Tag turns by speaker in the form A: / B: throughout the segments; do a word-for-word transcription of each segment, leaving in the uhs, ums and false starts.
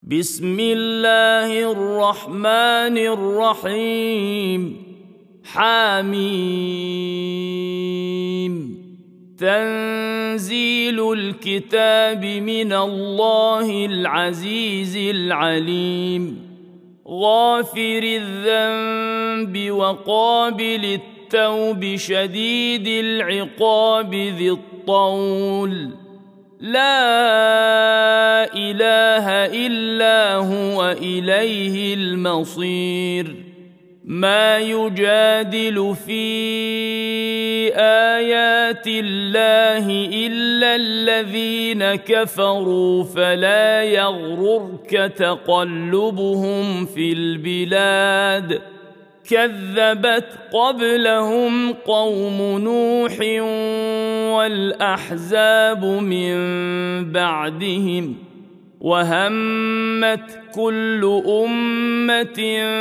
A: بسم الله الرحمن الرحيم. حميم. تنزيل الكتاب من الله العزيز العليم. غافر الذنب وقابل التوب شديد العقاب ذي الطول. لا إله إلا هو إليه المصير. ما يجادل في آيات الله إلا الذين كفروا فلا يغررك تقلبهم في البلاد. كذبت قبلهم قوم نوح والأحزاب من بعدهم وهمت كل أمة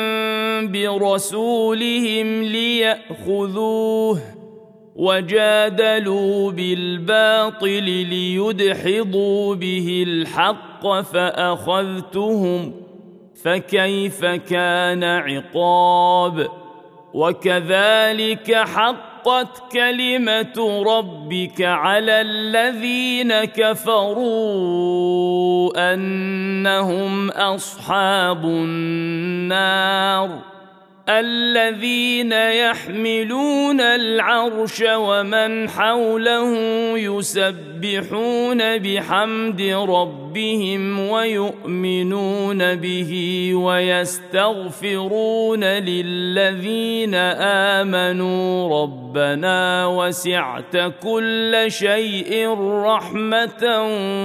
A: برسولهم ليأخذوه وجادلوا بالباطل ليدحضوا به الحق فأخذتهم فكيف كان عقاب. وكذلك حقت كلمة ربك على الذين كفروا أنهم أصحاب النار. الذين يحملون العرش ومن حوله يسبحون بحمد ربهم ويؤمنون به ويستغفرون للذين آمنوا ربنا وسعت كل شيء رحمة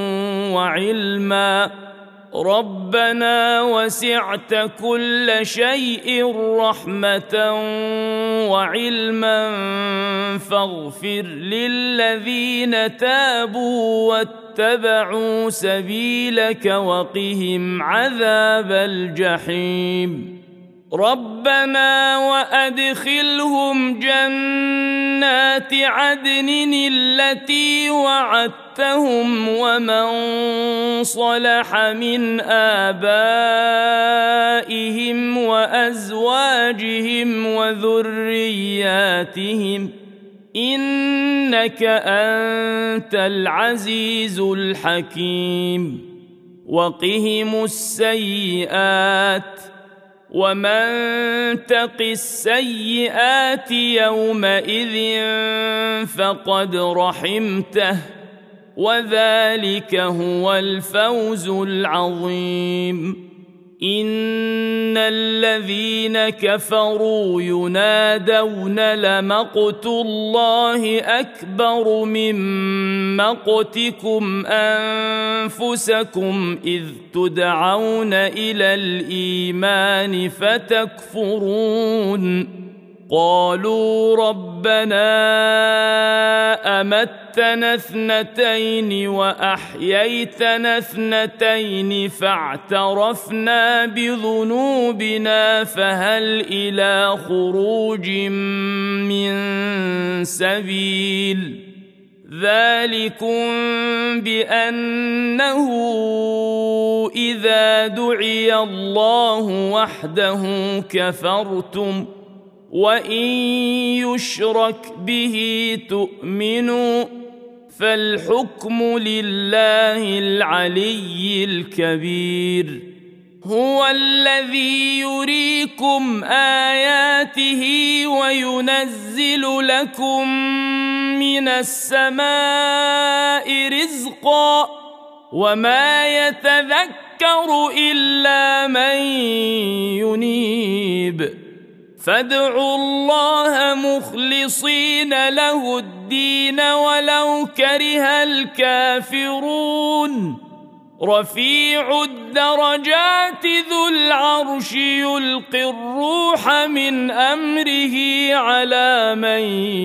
A: وعلما ربنا وسعت كل شيء رحمة وعلما فاغفر للذين تابوا واتبعوا سبيلك وقهم عذاب الجحيم. ربنا وأدخلهم جنات عدن التي وعدتهم ومن صلح من آبائهم وأزواجهم وذرياتهم إنك أنت العزيز الحكيم. وقهم السيئات ومن تق السيئات يومئذ فقد رحمته وذلك هو الفوز العظيم. إن الذين كفروا ينادون لمقت الله أكبر من مقتكم أنفسكم إذ تدعون إلى الإيمان فتكفرون. قالوا ربنا أمتنا اثنتين وأحييتنا اثنتين فاعترفنا بذنوبنا فهل إلى خروج من سبيل. ذلكم بأنه إذا دعي الله وحده كفرتم وإن يشرك به تؤمنوا فالحكم لله العلي الكبير. هو الذي يريكم آياته وينزل لكم من السماء رزقا وما يتذكر إلا من ينيب. فادعوا الله مخلصين له الدين ولو كره الكافرون. رفيع الدرجات ذو العرش يلقي الروح من أمره على من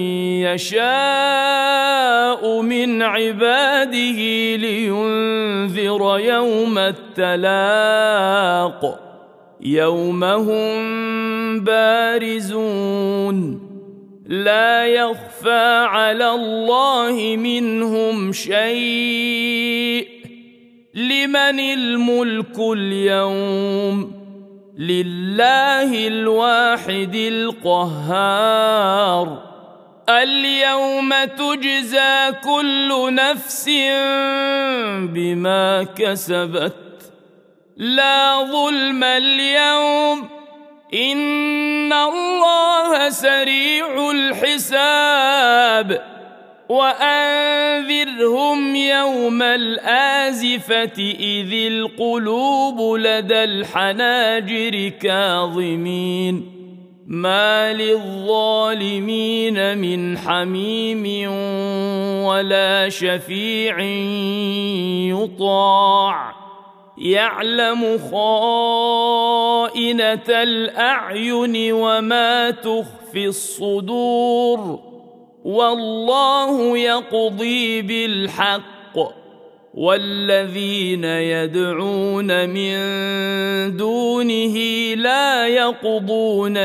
A: يشاء من عباده لينذر يوم التلاق يوم هم بارزون لا يخفى على الله منهم شيء لمن الملك اليوم لله الواحد القهار اليوم تجزى كل نفس بما كسبت لا ظلم اليوم إن الله سريع الحساب وأنذرهم يوم الآزفة إذ القلوب لدى الحناجر كاظمين ما للظالمين من حميم ولا شفيع يطاع يعلم خائنة الأعين وما تخفي الصدور والله يقضي بالحق والذين يدعون من دونه لا يقضون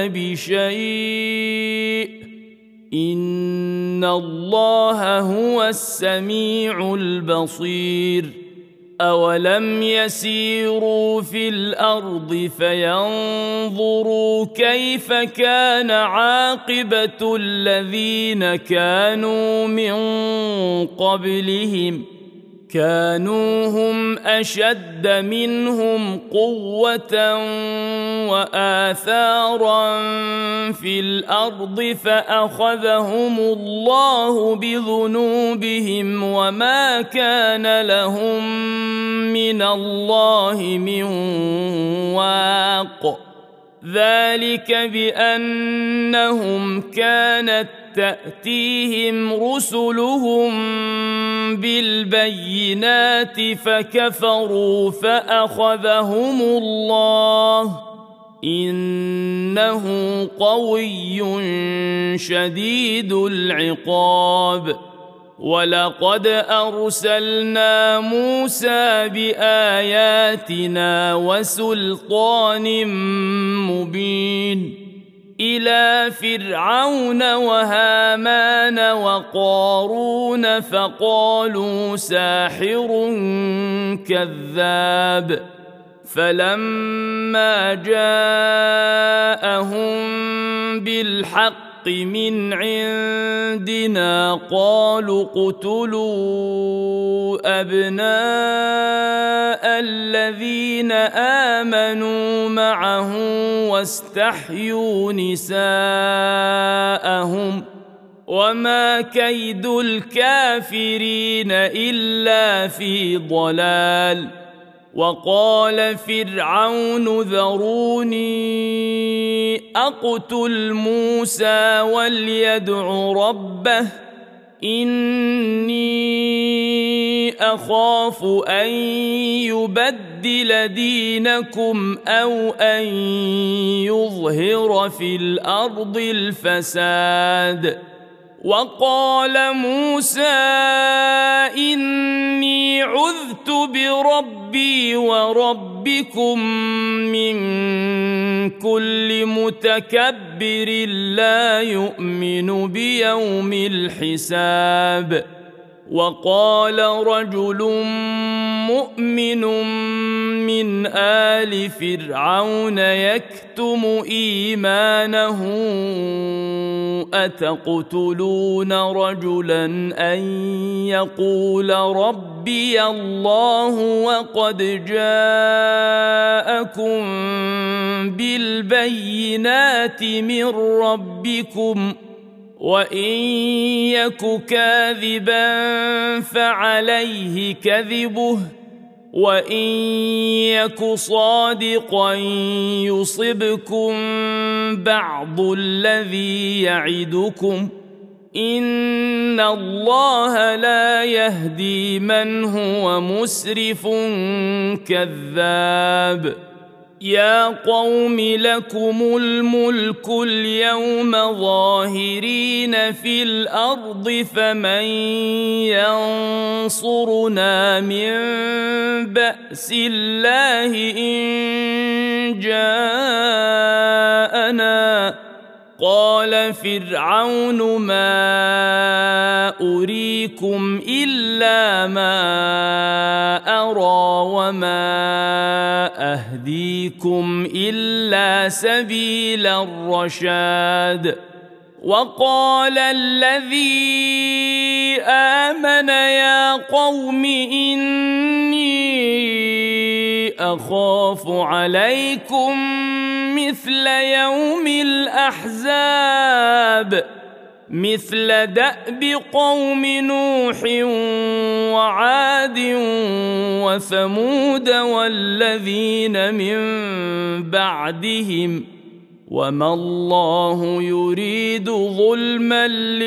A: بشيء إن الله هو السميع البصير أولم يسيروا في الأرض فينظروا كيف كان عاقبة الذين كانوا من قبلهم كانوا هم أشد منهم قوة وآثارا في الأرض فأخذهم الله بذنوبهم وما كان لهم من الله من واق ذلك بأنهم كانت تأتيهم رسلهم بالبينات فكفروا فأخذهم الله إنه قوي شديد العقاب ولقد أرسلنا موسى بآياتنا وسلطان مبين إلى فرعون وهامان وقارون فقالوا ساحر كذاب فلما جاءهم بالحق من عندنا قالوا اقتلوا أبناء الذين آمنوا معه واستحيوا نساءهم وما كيد الكافرين إلا في ضلال وقال فرعون ذروني أقتل موسى وليدع ربه إني أخاف أن يبدل دينكم أو أن يظهر في الأرض الفساد وقال موسى إني عذت بربي وربكم من كل متكبر لا يؤمن بيوم الحساب وقال رجل مؤمن من آل فرعون يكتم إيمانه أتقتلون رجلا أن يقول ربي الله وقد جاءكم بالبينات من ربكم وإن يك كاذبا فعليه كذبه وإن يك صادقا يصبكم بعض الذي يعدكم إن الله لا يهدي من هو مسرف كذاب يا قوم لكم الملك اليوم ظاهرين في الأرض فمن ينصرنا من بأس الله إن جاءنا قال فرعون ما أريكم إلا ما أرى وما أهديكم إلا سبيل الرشاد وقال الذي آمن يا قوم إني أخاف عليكم مثل يوم الأحزاب مثل دأب قوم نوح وعاد وثمود والذين من بعدهم وما الله يريد ظلما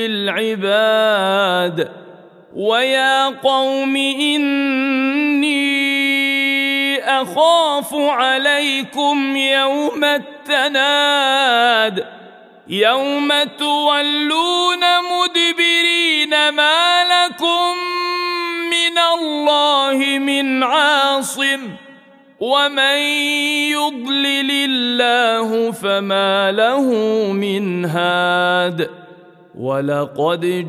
A: للعباد ويا قوم إني أخاف عليكم يوم التناد يوم تولون مدبرين ما لكم من الله من عاصم ومن يضلل الله فما له من هاد ولقد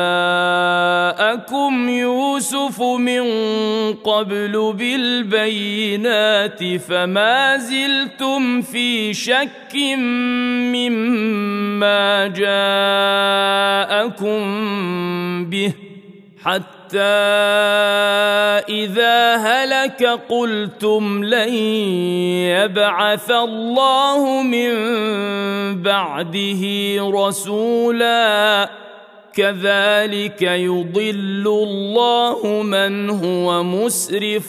A: جاءكم يوسف من قبل بالبينات فما زلتم في شك مما جاءكم به حتى إذا هلك قلتم لن يبعث الله من بعده رسولا كذلك يضل الله من هو مسرف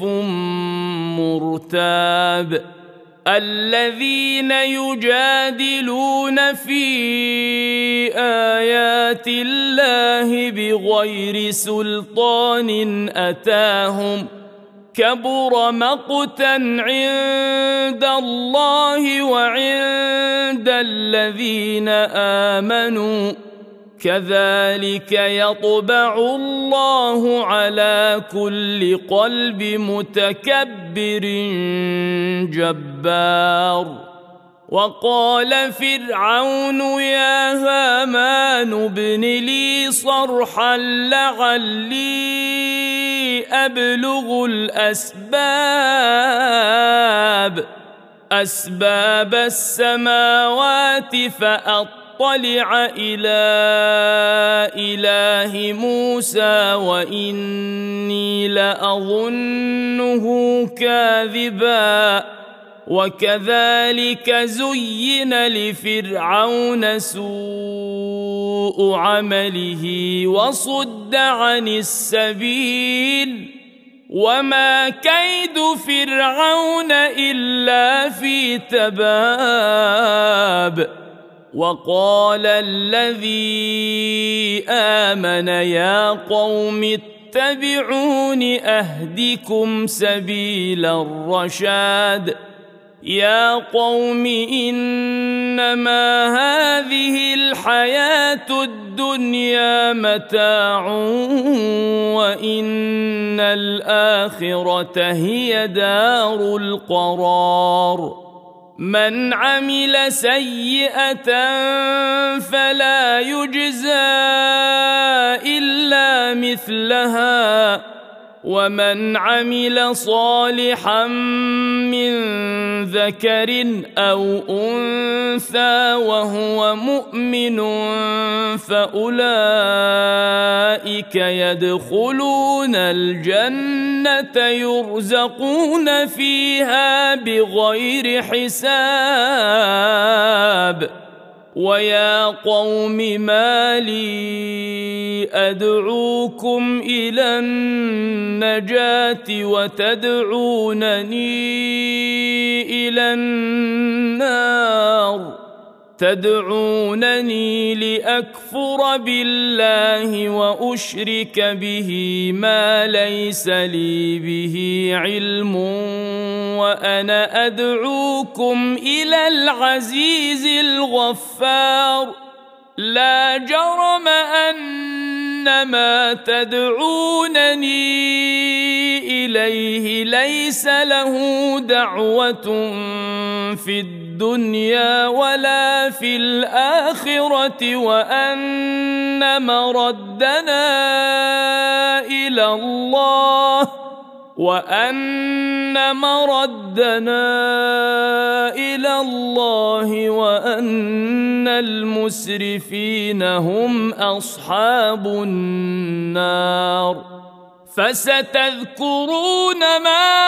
A: مرتاب الذين يجادلون في آيات الله بغير سلطان أتاهم كبر مقتا عند الله وعند الذين آمنوا كذلك يطبع الله على كل قلب متكبر جبار وقال فرعون يا هامان ابن لي صرحا لعلي أبلغ الأسباب أسباب السماوات فأطلع اطلع إلى إله موسى وإني لأظنه كاذبا وكذلك زين لفرعون سوء عمله وصد عن السبيل وما كيد فرعون إلا في تباب وقال الذي آمن يا قوم اتبعون أهدكم سبيل الرشاد يا قوم إنما هذه الحياة الدنيا متاع وإن الآخرة هي دار القرار من عمل سيئة فلا يجزى إلا مثلها ومن عمل صالحا من ذكر أو أنثى وهو مؤمن فأولئك يدخلون الجنة يرزقون فيها بغير حساب ويا قوم ما لي أدعوكم إلى النجاة وتدعونني إلى النار تدعونني لأكفر بالله وأشرك به ما ليس لي به علم وأنا أدعوكم إلى العزيز الغفار لا جرم أن إن ما تدعونني إليه ليس له دعوة في الدنيا ولا في الآخرة وأن مردنا إلى الله وأن مردنا إلى الله وأن المسرفين هم أصحاب النار فستذكرون ما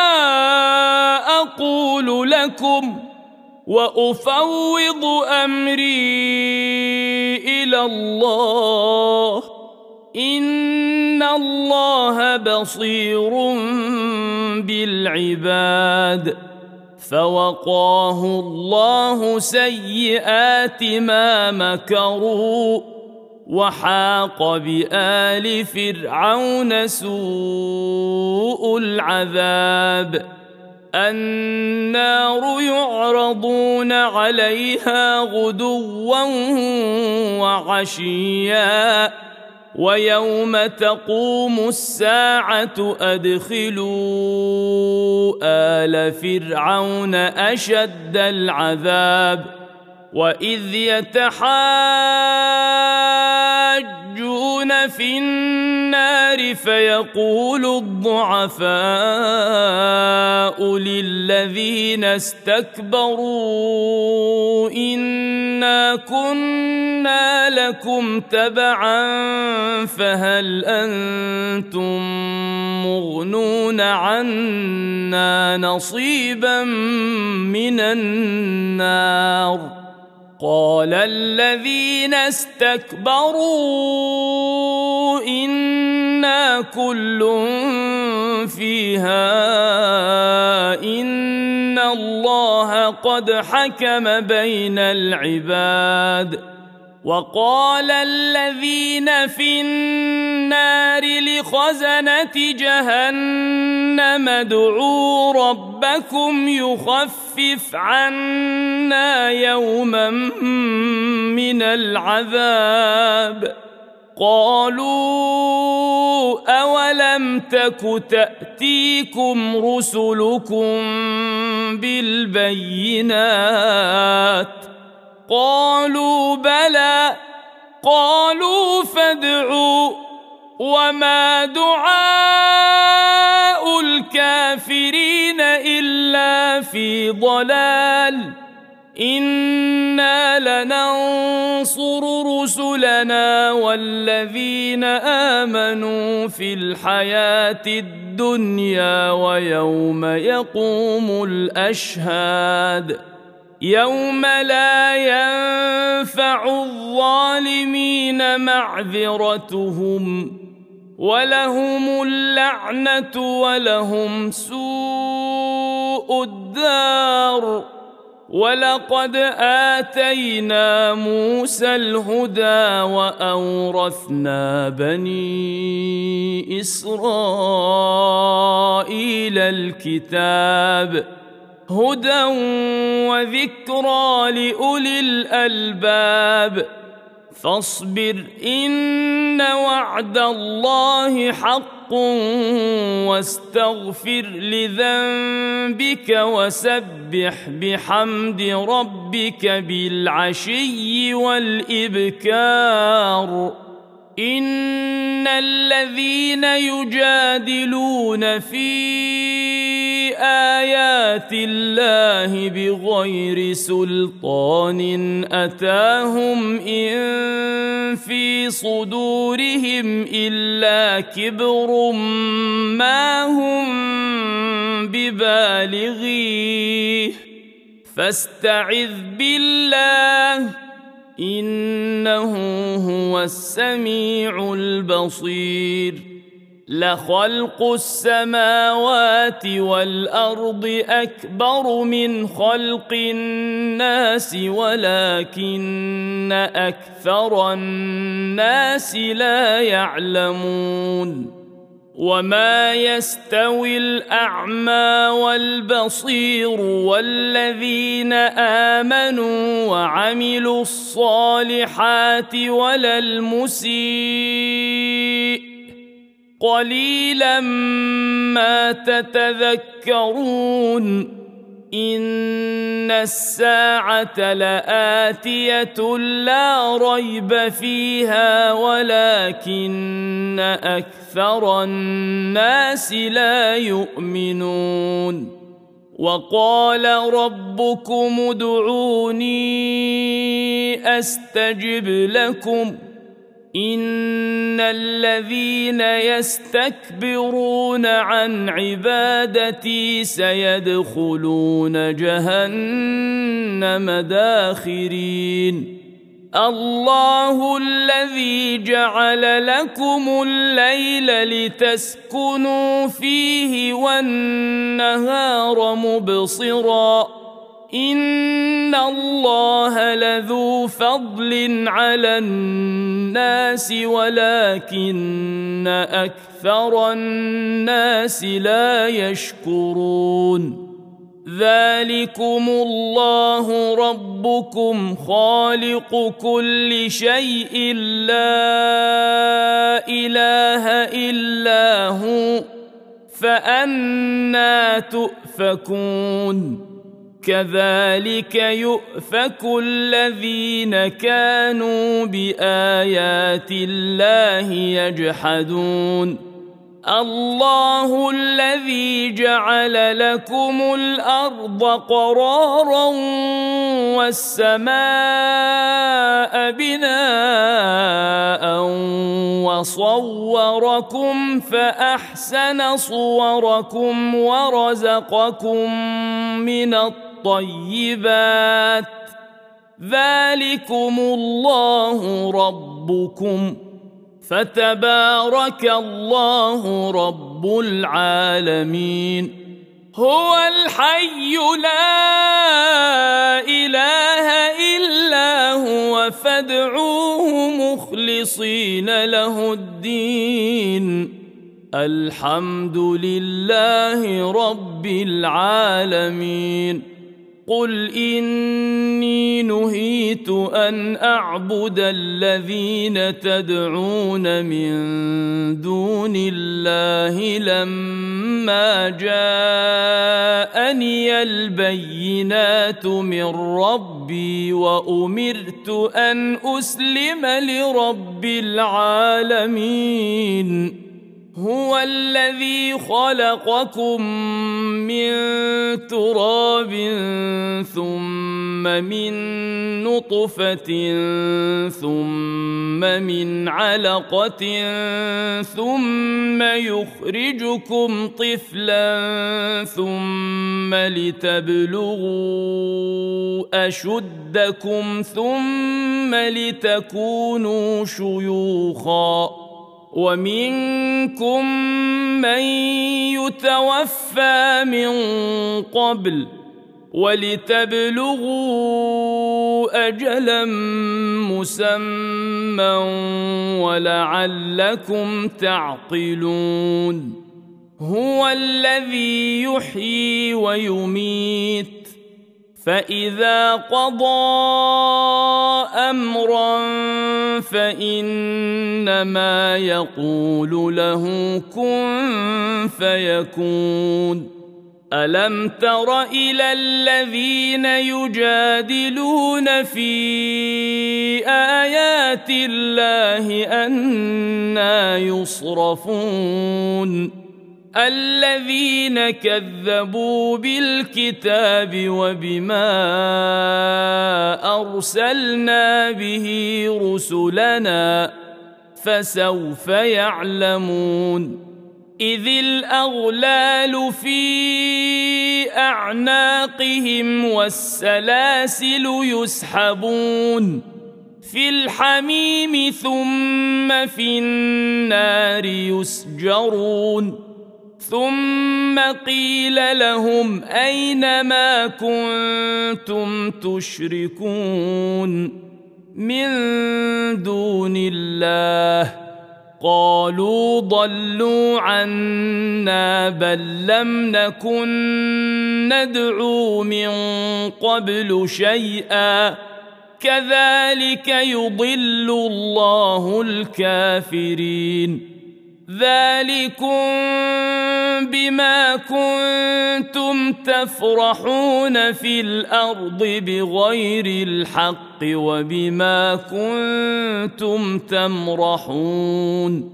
A: أقول لكم وأفوض أمري إلى الله إن الله بصير بالعباد فوقاه الله سيئات ما مكروا وحاق بآل فرعون سوء العذاب النار يعرضون عليها غدوا وعشيا ويوم تقوم الساعة أدخلوا آل فرعون أشد العذاب وإذ يتحاجون في النار فيقول الضعفاء للذين استكبروا إنا كنا لكم تبعا فهل أنتم مغنون عنا نصيبا من النار قال الذين استكبروا إنا كل فيها إن الله قد حكم بين العباد وقال الذين في النار لخزنة جهنم ادعوا ربكم يخفف عنا يوما من العذاب قالوا أولم تك تأتيكم رسلكم بالبينات قالوا بلى قالوا فادعوا وما دعاء الكافرين إلا في ضلال إنا لننصر رسلنا والذين آمنوا في الحياة الدنيا ويوم يقوم الأشهاد يوم لا ينفع الظالمين معذرتهم ولهم اللعنة ولهم سوء الدار ولقد آتينا موسى الهدى وأورثنا بني إسرائيل الكتاب هدى وذكرى لأولي الألباب فاصبر إن وعد الله حق واستغفر لذنبك وسبح بحمد ربك بالعشي والإبكار إن الذين يجادلون في آيات الله بغير سلطان أتاهم إن في صدورهم إلا كبر ما هم ببالغيه فاستعذ بالله إنه هو السميع البصير لخلق السماوات والأرض أكبر من خلق الناس ولكن أكثر الناس لا يعلمون وما يستوي الأعمى والبصير والذين آمنوا وعملوا الصالحات ولا المسيء قليلا ما تتذكرون إن الساعة لآتية لا ريب فيها ولكن أكثر الناس لا يؤمنون وقال ربكم ادعوني أستجب لكم إن الذين يستكبرون عن عبادتي سيدخلون جهنم داخرين الله الذي جعل لكم الليل لتسكنوا فيه والنهار مبصراً إن الله لذو فضل على الناس ولكن أكثر الناس لا يشكرون ذلكم الله ربكم خالق كل شيء لا إله إلا هو فأنى تؤفكون كذلك يؤفك الذين كانوا بآيات الله يجحدون الله الذي جعل لكم الأرض قرارا والسماء بناء وصوركم فأحسن صوركم ورزقكم من الطيبات ذلكم الله ربكم فتبارك الله رب العالمين هو الحي لا إله إلا هو فادعوه مخلصين له الدين الحمد لله رب العالمين قل إني نهيت أن أعبد الذين تدعون من دون الله لما جاءني البينات من ربي وأمرت أن أسلم لرب العالمين هو الذي خلقكم من تراب ثم من نطفة ثم من علقة ثم يخرجكم طفلا ثم لتبلغوا أشدكم ثم لتكونوا شيوخا ومنكم من يتوفى من قبل ولتبلغوا أجلا مسمى ولعلكم تعقلون هو الذي يحيي ويميت فإذا قضى أمرا فإنما يقول له كن فيكون ألم تر إلى الذين يجادلون في آيات الله أنى يصرفون الذين كذبوا بالكتاب وبما أرسلنا به رسلنا فسوف يعلمون إذ الأغلال في أعناقهم والسلاسل يسحبون في الحميم ثم في النار يسجرون ثم قيل لهم أين ما كنتم تشركون من دون الله قالوا ضلوا عنا بل لم نكن ندعو من قبل شيئا كذلك يضل الله الكافرين ذلكم بما كنتم تفرحون في الأرض بغير الحق وبما كنتم تمرحون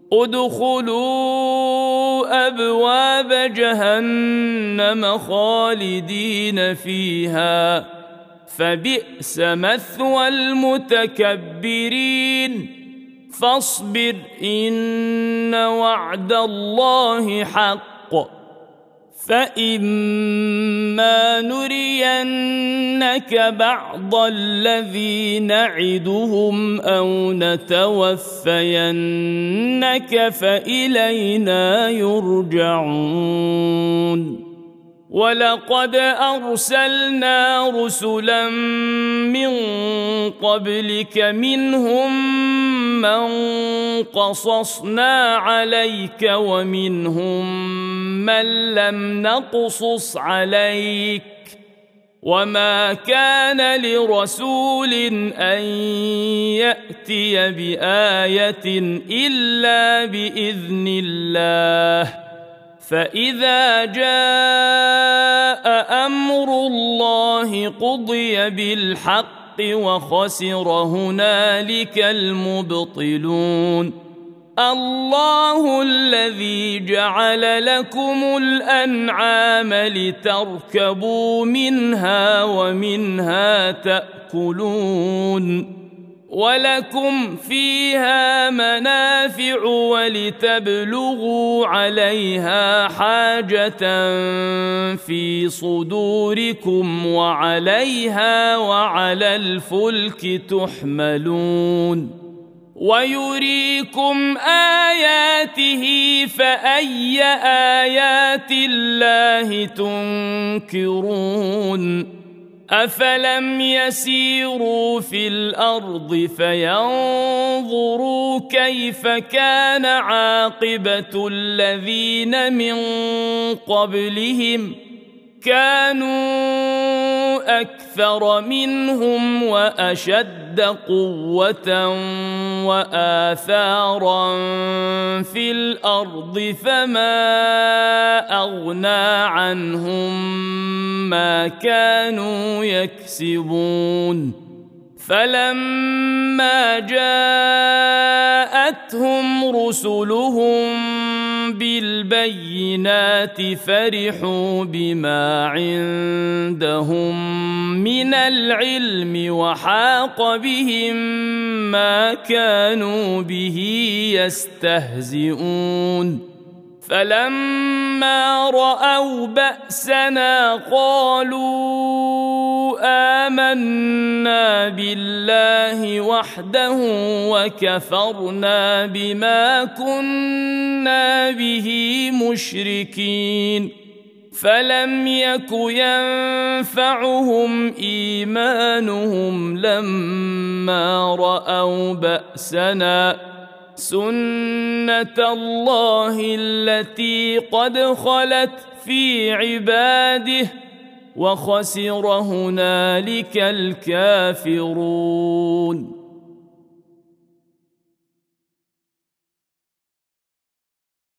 A: ادخلوا أبواب جهنم خالدين فيها فبئس مثوى المتكبرين فاصبر إن وعد الله حق فإما نرينك بعض الذي نعدهم أو نتوفينك فإلينا يرجعون ولقد أرسلنا رسلا من قبلك منهم من قصصنا عليك ومنهم من لم نقصص عليك وما كان لرسول أن يأتي بآية إلا بإذن الله فإذا جاء أمر الله قضي بالحق وخسر هنالك المبطلون الله الذي جعل لكم الأنعام لتركبوا منها ومنها تأكلون ولكم فيها منافع ولتبلغوا عليها حاجة في صدوركم وعليها وعلى الفلك تحملون ويريكم آياته فأي آيات الله تنكرون أفلم يسيروا في الأرض فينظروا كيف كان عاقبة الذين من قبلهم كانوا أكثر منهم وأشد قوة وآثارا في الأرض فما أغنى عنهم ما كانوا يكسبون فلما جاءتهم رسلهم بالبينات فرحوا بما عندهم من العلم وحاق بهم ما كانوا به يستهزئون فلما رأوا بأسنا قالوا آمنا بالله وحده وكفرنا بما كنا به مشركين فلم يك ينفعهم إيمانهم لما رأوا بأسنا سنة الله التي قد خلت في عباده وخسر هنالك الكافرون